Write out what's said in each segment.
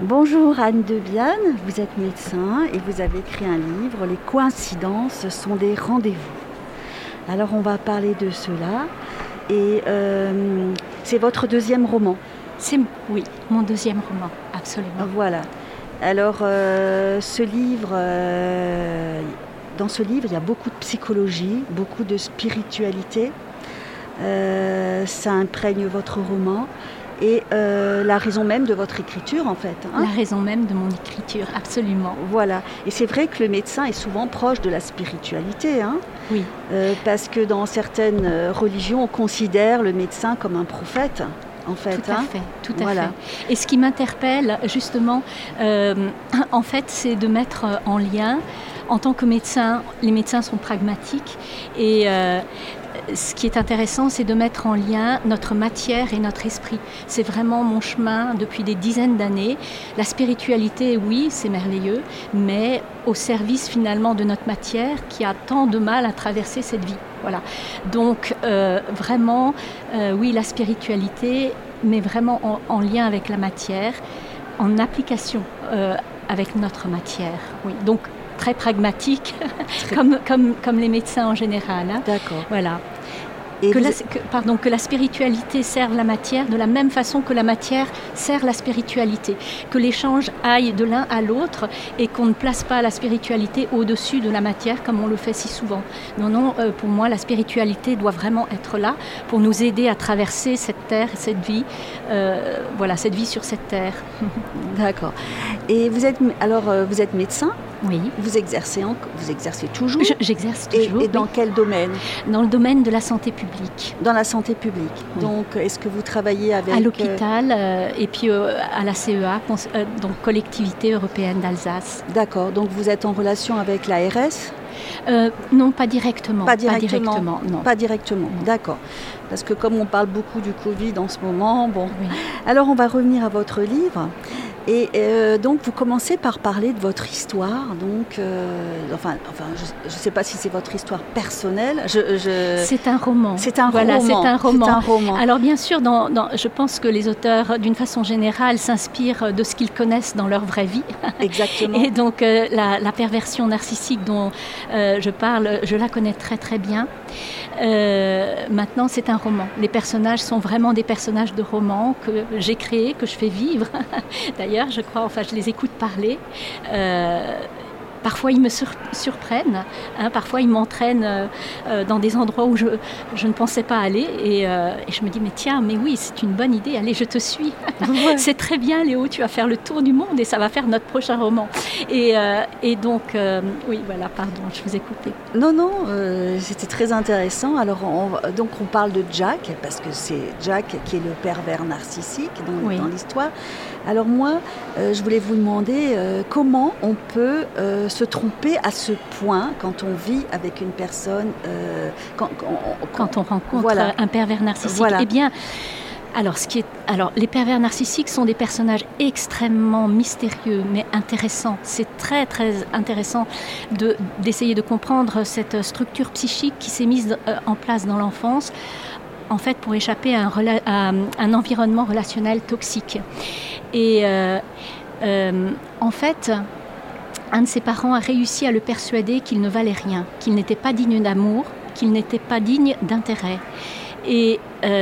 Bonjour Anne Debiane, vous êtes médecin et vous avez écrit un livre, Les coïncidences sont des rendez-vous. Alors on va parler de cela et c'est votre deuxième roman. Oui, mon deuxième roman, absolument. Voilà. Alors ce livre, dans ce livre il y a beaucoup de psychologie, beaucoup de spiritualité. Ça imprègne votre roman. Et la raison même de votre écriture, en fait. La raison même de mon écriture, absolument. Voilà. Et c'est vrai que le médecin est souvent proche de la spiritualité. Oui. Parce que dans certaines religions, on considère le médecin comme un prophète, en fait. Tout à fait. Et ce qui m'interpelle, justement, en fait, c'est de mettre en lien, en tant que médecin, les médecins sont pragmatiques et ce qui est intéressant, c'est de mettre en lien notre matière et notre esprit. C'est vraiment mon chemin depuis des dizaines d'années. La spiritualité, oui, c'est merveilleux, mais au service finalement de notre matière qui a tant de mal à traverser cette vie. Voilà. Donc vraiment, oui, la spiritualité, mais vraiment en lien avec la matière, en application avec notre matière. Oui. Donc très pragmatique, comme les médecins en général. D'accord. Voilà. Que la spiritualité serve la matière de la même façon que la matière sert la spiritualité. Que l'échange aille de l'un à l'autre et qu'on ne place pas la spiritualité au-dessus de la matière comme on le fait si souvent. Non, pour moi, la spiritualité doit vraiment être là pour nous aider à traverser cette terre, cette vie, cette vie sur cette terre. D'accord. Et vous êtes médecin ? Oui. Vous exercez toujours ? J'exerce toujours. Et dans quel domaine ? Dans le domaine de la santé publique. Dans la santé publique. Oui. Donc, est-ce que vous travaillez avec... À l'hôpital et puis à la CEA, donc Collectivité européenne d'Alsace. D'accord. Donc, vous êtes en relation avec l'ARS ? Non, pas directement. Pas directement, non. Pas directement, d'accord. Parce que comme on parle beaucoup du Covid en ce moment, bon. Oui. Alors, on va revenir à votre livre. Et donc, vous commencez par parler de votre histoire. Donc, je ne sais pas si c'est votre histoire personnelle. C'est un roman. C'est un roman. Alors, bien sûr, je pense que les auteurs, d'une façon générale, s'inspirent de ce qu'ils connaissent dans leur vraie vie. Exactement. Et donc, la perversion narcissique dont je parle, je la connais très, très bien. Maintenant, c'est un roman. Les personnages sont vraiment des personnages de roman que j'ai créés, que je fais vivre. D'ailleurs, je crois, je les écoute parler. Parfois, ils me surprennent. Parfois, ils m'entraînent dans des endroits où je ne pensais pas aller. Et je me dis, mais oui, c'est une bonne idée. Allez, je te suis. Ouais. C'est très bien, Léo. Tu vas faire le tour du monde et ça va faire notre prochain roman. Et donc, oui, voilà, pardon, je vous écoutais. Non, c'était très intéressant. Alors, on parle de Jack, parce que c'est Jack qui est le pervers narcissique dans l'histoire. Alors moi, je voulais vous demander comment on peut se tromper à ce point quand on vit avec une personne... quand on rencontre un pervers narcissique. Voilà. Eh bien, alors les pervers narcissiques sont des personnages extrêmement mystérieux, mais intéressants. C'est très, très intéressant d'essayer de comprendre cette structure psychique qui s'est mise en place dans l'enfance, en fait, pour échapper à un environnement relationnel toxique. Et en fait, un de ses parents a réussi à le persuader qu'il ne valait rien, qu'il n'était pas digne d'amour, qu'il n'était pas digne d'intérêt. Et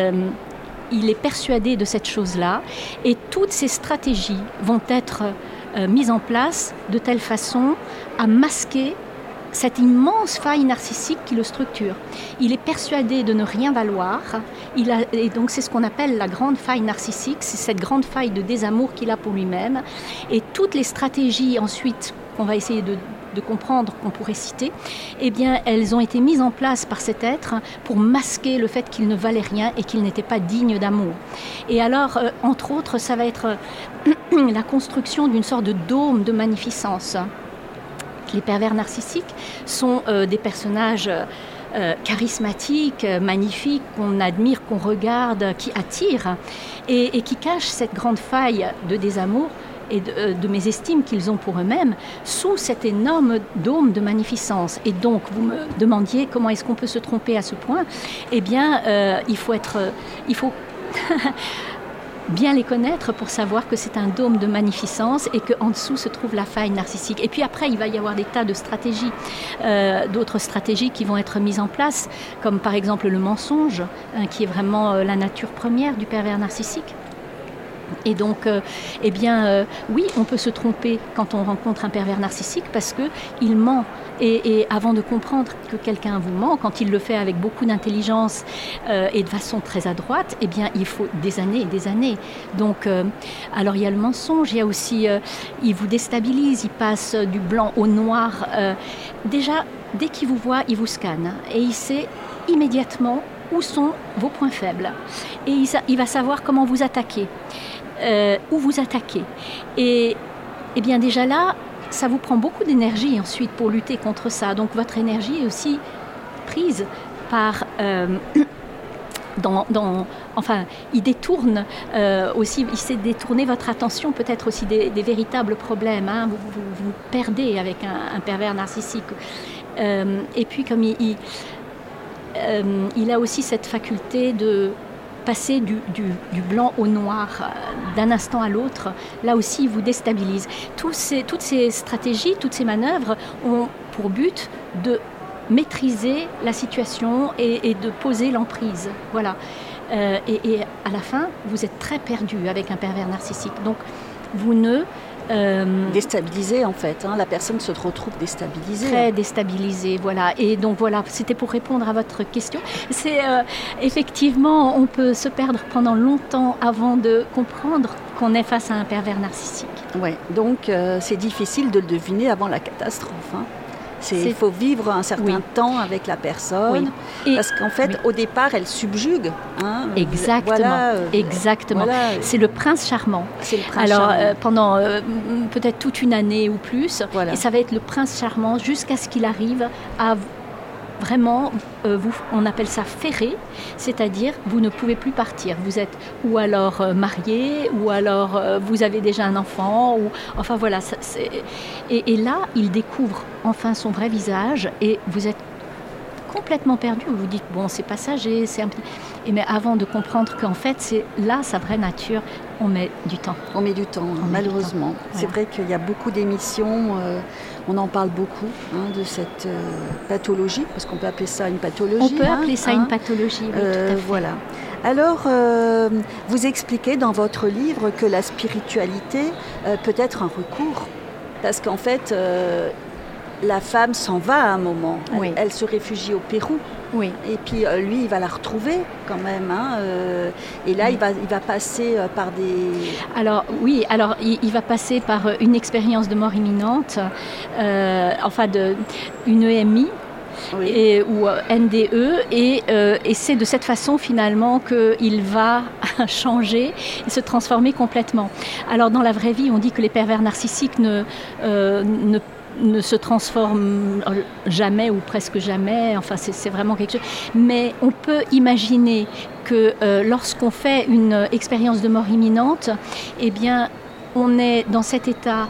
il est persuadé de cette chose-là. Et toutes ces stratégies vont être mises en place de telle façon à masquer cette immense faille narcissique qui le structure. Il est persuadé de ne rien valoir, et donc c'est ce qu'on appelle la grande faille narcissique, c'est cette grande faille de désamour qu'il a pour lui-même, et toutes les stratégies ensuite qu'on va essayer de comprendre, qu'on pourrait citer, eh bien elles ont été mises en place par cet être pour masquer le fait qu'il ne valait rien et qu'il n'était pas digne d'amour. Et alors, entre autres, ça va être la construction d'une sorte de dôme de magnificence. Les pervers narcissiques sont des personnages charismatiques, magnifiques, qu'on admire, qu'on regarde, qui attirent et qui cachent cette grande faille de désamour et de mésestime qu'ils ont pour eux-mêmes sous cet énorme dôme de magnificence. Et donc, vous me demandiez comment est-ce qu'on peut se tromper à ce point ? Eh bien, il faut bien les connaître pour savoir que c'est un dôme de magnificence et qu'en dessous se trouve la faille narcissique. Et puis après, il va y avoir des tas de stratégies, d'autres stratégies qui vont être mises en place, comme par exemple le mensonge, qui est vraiment la nature première du pervers narcissique. Et donc, oui, on peut se tromper quand on rencontre un pervers narcissique parce qu'il ment. Et avant de comprendre que quelqu'un vous ment, quand il le fait avec beaucoup d'intelligence et de façon très adroite, eh bien, il faut des années et des années. Donc, alors il y a le mensonge, il y a aussi, il vous déstabilise, il passe du blanc au noir. Déjà, dès qu'il vous voit, il vous scanne et il sait immédiatement où sont vos points faibles. Et il va savoir comment vous attaquer. Où vous attaquez. Et bien déjà là, ça vous prend beaucoup d'énergie ensuite pour lutter contre ça. Donc votre énergie est aussi prise par... il détourne aussi, il sait détourner votre attention peut-être aussi des véritables problèmes. Hein. Vous perdez avec un pervers narcissique. Et puis comme il a aussi cette faculté de passer du blanc au noir d'un instant à l'autre, là aussi il vous déstabilise. Toutes ces stratégies, toutes ces manœuvres ont pour but de maîtriser la situation et de poser l'emprise. Voilà. Et à la fin, vous êtes très perdu avec un pervers narcissique. Donc vous ne... déstabilisée en fait, hein. La personne se retrouve déstabilisée. Très déstabilisée, voilà. Et donc voilà, c'était pour répondre à votre question. C'est effectivement, on peut se perdre pendant longtemps avant de comprendre qu'on est face à un pervers narcissique. Ouais, donc c'est difficile de le deviner avant la catastrophe. Hein. Il faut vivre un certain temps avec la personne, parce qu'en fait, au départ, elle subjugue. Hein, exactement, voilà, exactement. Voilà. C'est le prince charmant. C'est le prince charmant. Pendant peut-être toute une année ou plus, et ça va être le prince charmant jusqu'à ce qu'il arrive à vraiment, on appelle ça ferrer, c'est-à-dire vous ne pouvez plus partir. Vous êtes ou alors marié, ou alors vous avez déjà un enfant, ou enfin voilà. Et là, il découvre enfin son vrai visage et vous êtes complètement perdu. Vous vous dites, bon, c'est passager, mais avant de comprendre qu'en fait, c'est là sa vraie nature, on met du temps. On met du temps, malheureusement. C'est vrai qu'il y a beaucoup d'émissions, on en parle beaucoup de cette pathologie, parce qu'on peut appeler ça une pathologie. On peut appeler ça une pathologie, oui, tout à fait. Voilà. Alors, vous expliquez dans votre livre que la spiritualité peut être un recours, parce qu'en fait... la femme s'en va à un moment. Elle se réfugie au Pérou. Oui. Et puis lui, il va la retrouver quand même. Hein, et là, il va passer par des... Alors oui, il va passer par une expérience de mort imminente, une EMI. Oui. Ou NDE, et c'est de cette façon finalement qu'il va changer et se transformer complètement. Alors dans la vraie vie, on dit que les pervers narcissiques ne se transforment jamais ou presque jamais, enfin c'est vraiment quelque chose. Mais on peut imaginer que lorsqu'on fait une expérience de mort imminente, eh bien on est dans cet état...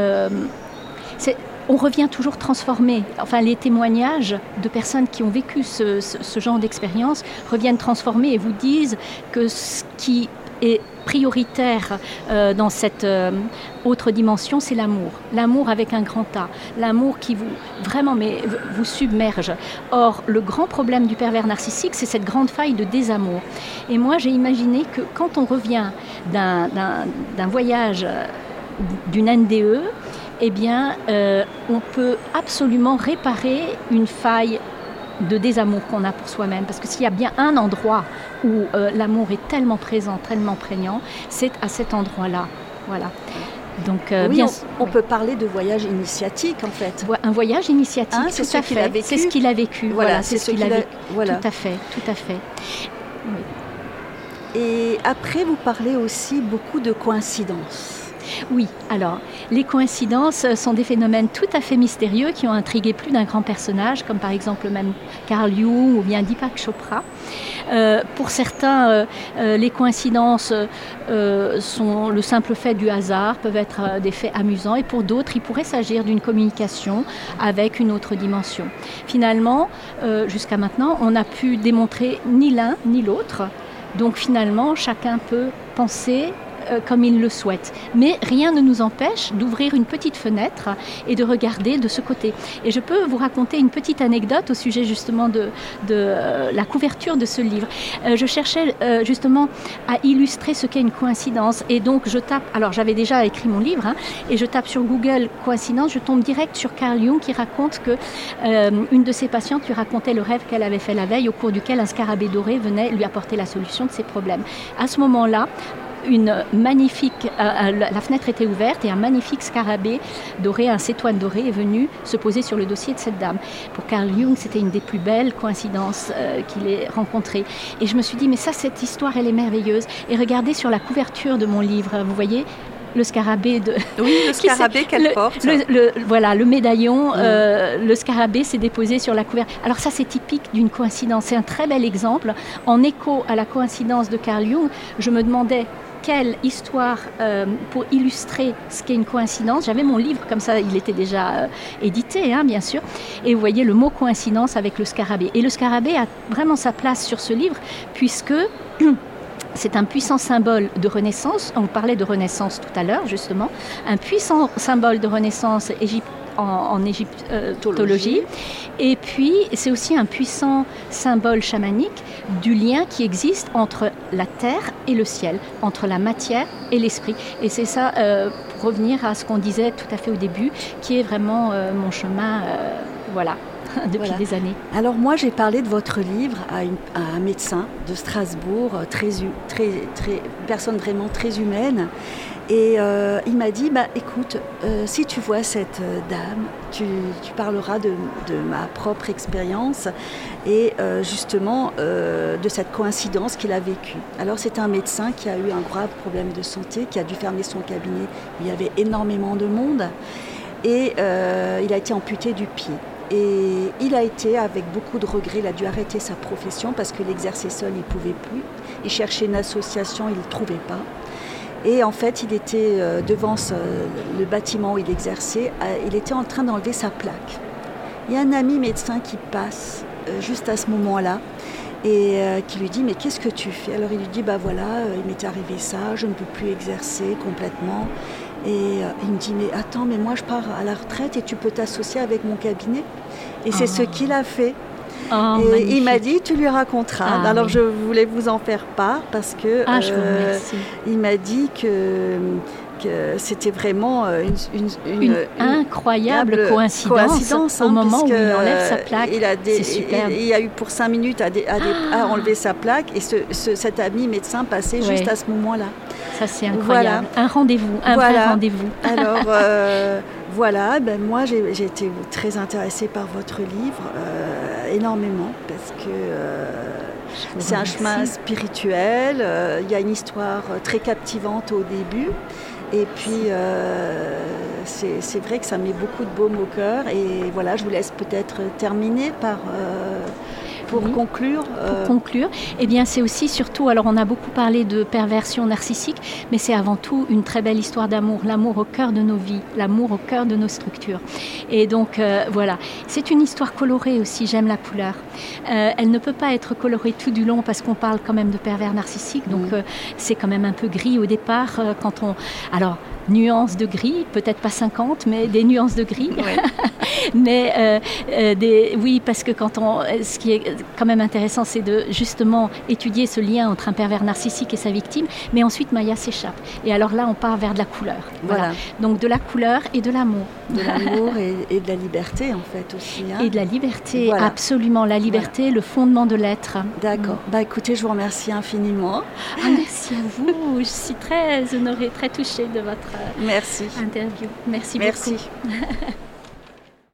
on revient toujours transformé. Enfin, les témoignages de personnes qui ont vécu ce genre d'expérience reviennent transformés et vous disent que ce qui est prioritaire dans cette autre dimension, c'est l'amour. L'amour avec un grand A. L'amour qui vous submerge. Or, le grand problème du pervers narcissique, c'est cette grande faille de désamour. Et moi, j'ai imaginé que quand on revient d'un voyage, d'une NDE, eh bien, on peut absolument réparer une faille de désamour qu'on a pour soi-même. Parce que s'il y a bien un endroit où l'amour est tellement présent, tellement prégnant, c'est à cet endroit-là. Voilà. Donc, on peut parler de voyage initiatique, en fait. Un voyage initiatique, c'est ce qu'il a vécu. C'est ce qu'il a vécu. Voilà, c'est ce qu'il a vécu. Voilà. Tout à fait, tout à fait. Oui. Et après, vous parlez aussi beaucoup de coïncidences. Oui, alors, les coïncidences sont des phénomènes tout à fait mystérieux qui ont intrigué plus d'un grand personnage, comme par exemple même Carl Jung ou bien Deepak Chopra. Pour certains, les coïncidences sont le simple fait du hasard, peuvent être des faits amusants, et pour d'autres, il pourrait s'agir d'une communication avec une autre dimension. Finalement, jusqu'à maintenant, on n'a pu démontrer ni l'un ni l'autre. Donc finalement, chacun peut penser comme il le souhaite. Mais rien ne nous empêche d'ouvrir une petite fenêtre et de regarder de ce côté. Et je peux vous raconter une petite anecdote au sujet justement de la couverture de ce livre. Je cherchais justement à illustrer ce qu'est une coïncidence. Et donc je tape, alors j'avais déjà écrit mon livre, et je tape sur Google coïncidence, je tombe direct sur Carl Jung qui raconte que une de ses patientes lui racontait le rêve qu'elle avait fait la veille au cours duquel un scarabée doré venait lui apporter la solution de ses problèmes. À ce moment-là, la fenêtre était ouverte et un magnifique scarabée doré, un cétoine doré est venu se poser sur le dossier de cette dame. Pour Carl Jung, c'était une des plus belles coïncidences qu'il ait rencontrées. Et je me suis dit, mais ça, cette histoire, elle est merveilleuse. Et regardez sur la couverture de mon livre, vous voyez le scarabée de... Oui, le scarabée qu'elle porte. Voilà, le médaillon, le scarabée s'est déposé sur la couverture. Alors ça, c'est typique d'une coïncidence. C'est un très bel exemple. En écho à la coïncidence de Carl Jung, je me demandais quelle histoire pour illustrer ce qu'est une coïncidence. J'avais mon livre, comme ça, il était déjà édité, bien sûr. Et vous voyez le mot coïncidence avec le scarabée. Et le scarabée a vraiment sa place sur ce livre, puisque... c'est un puissant symbole de renaissance. On parlait de renaissance tout à l'heure, justement. Un puissant symbole de renaissance en égyptologie. Et puis, c'est aussi un puissant symbole chamanique du lien qui existe entre la terre et le ciel, entre la matière et l'esprit. Et c'est ça, pour revenir à ce qu'on disait tout à fait au début, qui est vraiment mon chemin, depuis des années. Alors moi, j'ai parlé de votre livre à un médecin de Strasbourg, personne vraiment très humaine. Et il m'a dit, écoute, si tu vois cette dame, tu parleras de ma propre expérience et justement de cette coïncidence qu'il a vécue. Alors c'est un médecin qui a eu un grave problème de santé, qui a dû fermer son cabinet. Il y avait énormément de monde et il a été amputé du pied. Et il a été, avec beaucoup de regrets, il a dû arrêter sa profession parce que l'exercer seul, il ne pouvait plus. Il cherchait une association, il ne trouvait pas. Et en fait, il était devant le bâtiment où il exerçait, il était en train d'enlever sa plaque. Il y a un ami médecin qui passe juste à ce moment-là et qui lui dit « Mais qu'est-ce que tu fais ?» Alors il lui dit « il m'est arrivé ça, je ne peux plus exercer complètement. » Et il me dit, mais attends, mais moi je pars à la retraite et tu peux t'associer avec mon cabinet. Et c'est ce qu'il a fait. Et il m'a dit, tu lui raconteras. Alors je voulais vous en faire part parce que je vous remercie. Il m'a dit que c'était vraiment une incroyable coïncidence au moment où il enlève sa plaque. C'est superbe. Il y a eu pour 5 minutes à enlever sa plaque et cet ami médecin passait juste à ce moment-là. Ça, c'est incroyable. Voilà. Un rendez-vous, vrai rendez-vous. Alors, moi, j'ai été très intéressée par votre livre, énormément, parce que c'est un chemin spirituel. Il y a une histoire très captivante au début. Et puis, c'est vrai que ça met beaucoup de baume au cœur. Et voilà, je vous laisse peut-être terminer par... Pour conclure, eh bien c'est aussi surtout, alors on a beaucoup parlé de perversion narcissique, mais c'est avant tout une très belle histoire d'amour, l'amour au cœur de nos vies, l'amour au cœur de nos structures. Et donc c'est une histoire colorée aussi, j'aime la couleur. Elle ne peut pas être colorée tout du long parce qu'on parle quand même de pervers narcissique, donc c'est quand même un peu gris au départ Alors, nuances de gris, peut-être pas 50, mais des nuances de gris. Ouais. Mais oui, parce que ce qui est quand même intéressant, c'est de justement étudier ce lien entre un pervers narcissique et sa victime, mais ensuite Maya s'échappe. Et alors là, on part vers de la couleur. Voilà. Donc de la couleur et de l'amour. De l'amour et de la liberté, en fait, aussi. Et de la liberté, absolument. La liberté, le fondement de l'être. D'accord. Écoutez, je vous remercie infiniment. Merci à vous. Je suis très honorée, très touchée de votre interview. Merci beaucoup.